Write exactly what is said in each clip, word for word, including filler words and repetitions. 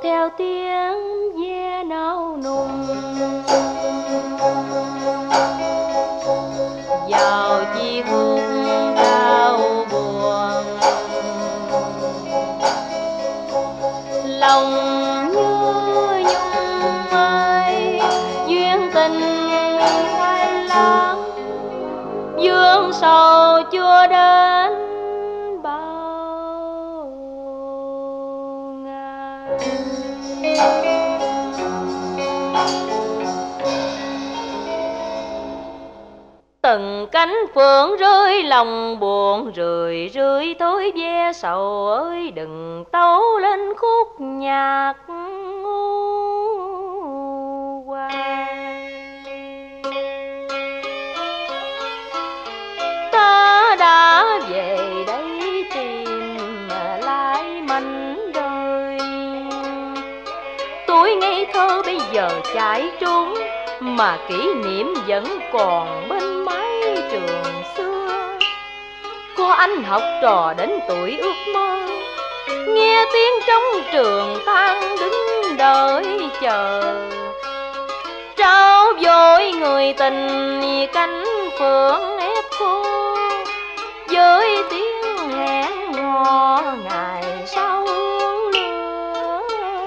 theo tiếng ve nao nùng. Vào chiếc khúc đau buồn, lòng như nhung ơi, duyên tình khoai lang dương sầu chưa đến bao ngày. Từng cánh phượng rơi lòng buồn, rười rượi tối ve sầu ơi, đừng tấu lên khúc nhạc ngu hoài. Ta đã về đây tìm lại mảnh đời, tuổi ngây thơ bây giờ chạy trốn, mà kỷ niệm vẫn còn bên mái trường xưa. Có anh học trò đến tuổi ước mơ, nghe tiếng trong trường than đứng đợi chờ. Trao dối người tình cánh phượng ép khô, với tiếng hẹn hò ngày sau lửa.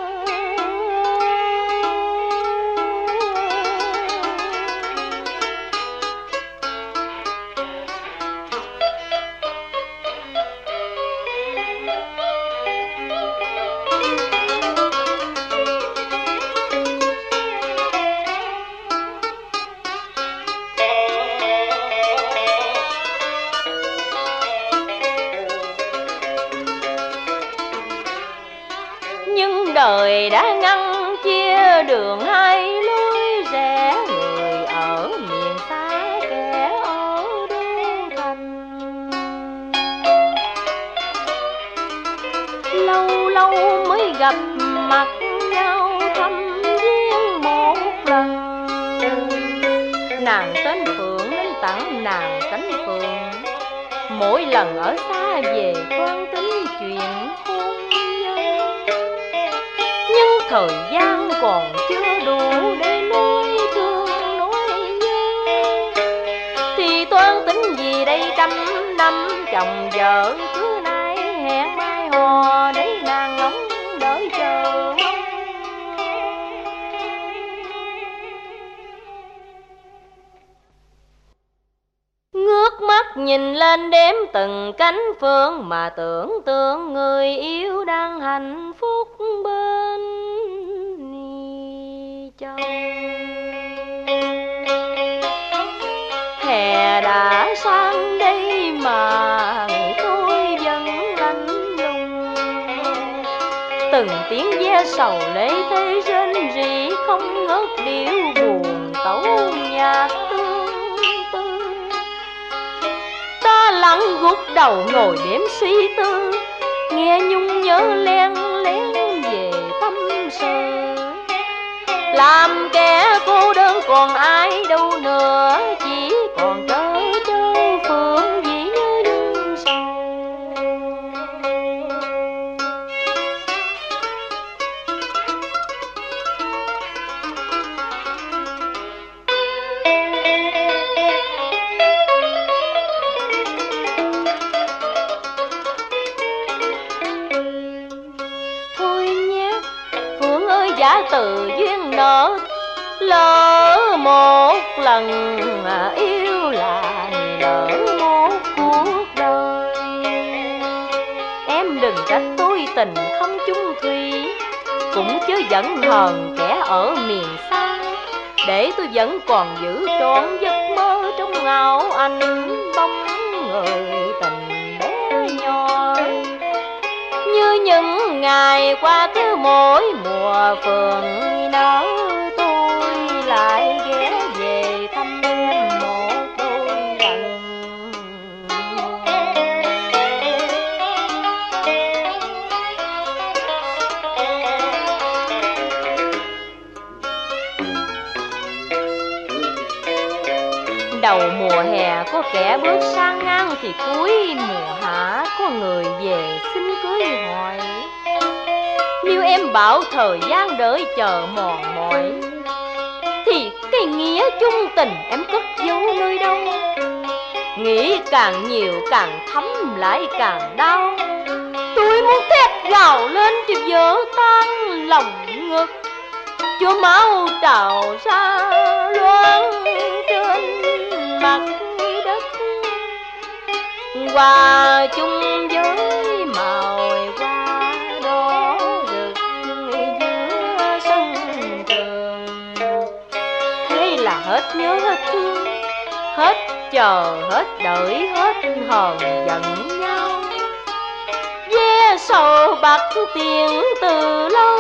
Đời đã ngăn chia đường hai lối rẽ, người ở miền xa kẻ ở đô thành. Lâu lâu mới gặp mặt nhau thăm viếng một lần. Nàng tên Phượng nên tặng nàng cánh phượng, mỗi lần ở xa về toan tính chuyện hôn nhân. Nhưng thời gian còn chưa đủ để nói thương nói nhớ, thì toan tính gì đây trăm năm chồng vợ, cứ nay hẹn mai hò để nàng ngóng đợi chờ. Ngước mắt nhìn lên đếm từng cánh phượng, mà tưởng tượng người yêu đang hạnh phúc bên chồng. Hè đã sang đây mà tôi vẫn lạnh lùng, từng tiếng ve sầu lệ thế rên rỉ không ngớt điệu buồn tấu nhạc tương tư. Ta lặng gục đầu ngồi đếm suy tư, nghe nhung nhớ len lén về tâm sự. Làm kẻ cô đơn còn ai đâu nữa, chỉ còn trơ trơ phượng dĩ nhớ nhung sầu. Thôi nhé Phượng ơi, giả từ duyên nợ, lỡ một lần yêu là lỡ một cuộc đời. Em đừng trách tôi tình không chung thủy, cũng chớ giận hờn kẻ ở miền xa, để tôi vẫn còn giữ trọn giấc mơ trong ngạo ảnh bóng người tình bé nhỏ. Như những ngày qua cứ mỗi mùa phường nở, tôi lại ghé về thăm em một đôi lần. Đầu mùa hè có kẻ bước sang ngang, thì cuối mùa hạ có người về xin cưới hỏi. Nếu em bảo thời gian đợi chờ mòn mỏi, thì cái nghĩa chung tình em cất giấu nơi đâu? Nghĩ càng nhiều càng thấm lại càng đau. Tôi muốn thét gào lên cho vỡ tan lòng ngực, cho máu trào ra loáng trên mặt đất, hòa chung với màu hoa đỏ rực giữa sân trường. Thế là hết nhớ hết thương, hết chờ hết đợi hết hờn giận nhau. Ve sầu bạc tiền từ lâu,